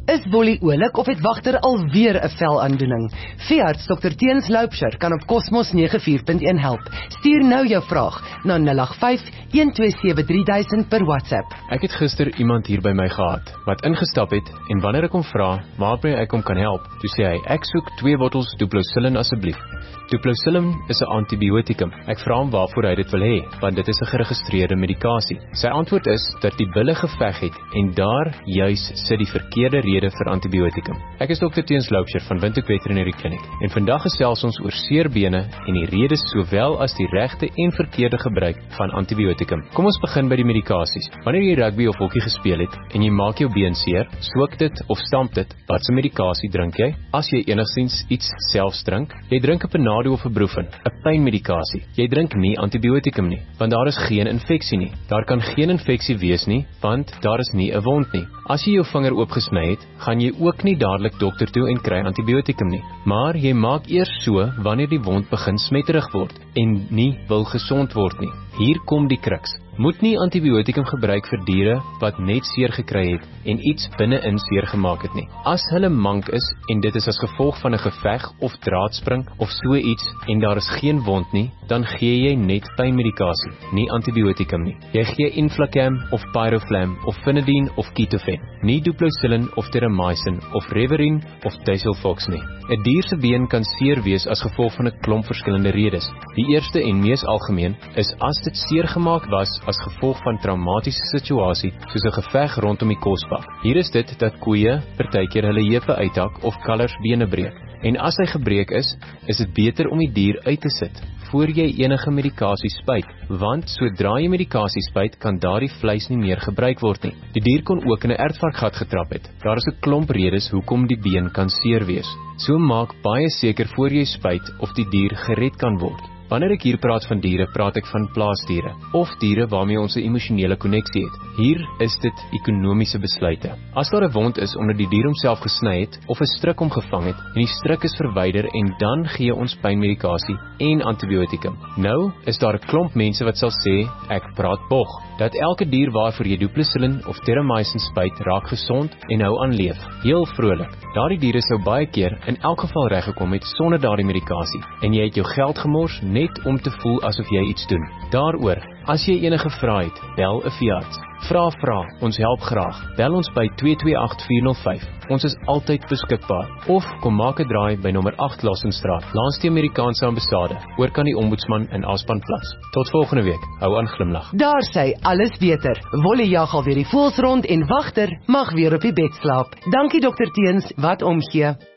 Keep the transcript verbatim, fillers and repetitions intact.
Is Wolly oulik of het Wagter alweer 'n velaandoening? Veearts dokter Teens Loupsher kan op Cosmos nege vier punt een help. Stuur nou jou vraag na nul agt vyf, een twee sewe drie duisend per WhatsApp. Ek het gister iemand hier by my gehad, wat ingestap het, en wanneer ek hom vra, waarmee ek hom kan help, toe sê hy, ek soek twee bottels Duplocillin asseblief. Duplocillin is 'n antibiotikum. Ek vra hom waarvoor hy dit wil hê, want dit is 'n geregistreerde medikasie. Sy antwoord is, dat die bulle geveg het, en daar juis sit die verkeerde rede vir antibiotikum. Ek is dokter Teens Loupsher van Windhoek Veterinary Clinic, en vandag gesels ons oor seerbene en die redes sowel as die regte en verkeerde gebruik van antibiotikum. Kom ons begin by die medikasies. Wanneer jy rugby of hokkie gespeel het, en jy maak jou been seer, soak dit of stamp dit, wat se medikasie drink jy? As jy enigstens iets selfs drink, jy drink 'n Panado of 'n Brufen, 'n pynmedikasie. Jy drink nie antibiotikum nie, want daar is geen infeksie nie. Daar kan geen infeksie wees nie, want daar is nie 'n wond nie. As jy jou vinger oopgesny het, gaan jy ook nie dadelik dokter toe en kry antibiotikum nie. Maar jy maak eers so wanneer die wond begin smetterig word en nie wil gesond word nie. Hier kom die kruks. Moet nie antibiotikum gebruik vir diere wat net seer gekry het en iets binne-in seer gemaak het nie. As hulle mank is en dit is as gevolg van 'n geveg of draadspring of so iets en daar is geen wond nie, dan gee jy net pynmedikasie, nie antibiotikum nie. Jy gee Inflacam of Pyroflam of Finidine of Ketofen, nie Duplocillin of Terramycin of Reverin of Tasalfox nie. 'n Dier se been kan seer wees as gevolg van 'n klomp verskillende redes. Die eerste en mees algemeen is as dit seer gemaak was as gevolg van traumatiese situasie, soos 'n geveg rondom die kosbak. Hier is dit dat koeie partykeer hulle heupe uithak of kalvers bene breek. En as hy gebreek is, is dit beter om die dier uit te sit, voor jy enige medikasie spuit, want sodra jy medikasie spuit, kan daardie vleis nie meer gebruik word nie. Die dier kon ook in 'n ertvarkgat getrap het. Daar is 'n klomp redes hoekom die been kan seer wees. So maak baie seker voor jy spuit of die dier gered kan word. Wanneer ek hier praat van diere, praat ek van plaasdiere, of diere waarmee ons 'n emosionele koneksie het. Hier is dit ekonomiese besluite. As daar 'n wond is omdat die dier homself gesny het, of 'n stryk hom gevang het, en die stryk is verwyder, en dan gee ons pynmedikasie en antibiotikum. Nou is daar 'n klomp mense wat sal sê, ek praat bog, dat elke dier waarvoor jy Duplocillin of Terramycin spuit, raak gesond en hou aan leef. Heel vrolik. Daardie diere sou baie keer in elk geval reggekom het sonder daardie medikasie, en jy het jou geld gemors net om te voel asof jy iets doen. Daaroor, as jy enige vrae het, bel 'n veearts. Vra vra, ons help graag. Bel ons by twee twee agt vier nul vyf. Ons is altyd beskikbaar. Of kom maak 'n draai by nommer agt Lassenstraat, langs die Amerikaanse ambassade, oor kan die ombudsman in Aspanplas. Tot volgende week. Hou aan glimlag. Daar sê alles beter. Wolly jag alweer die voëls rond en Wagter mag weer op die bed slaap. Dankie dokter Teens, wat omgee.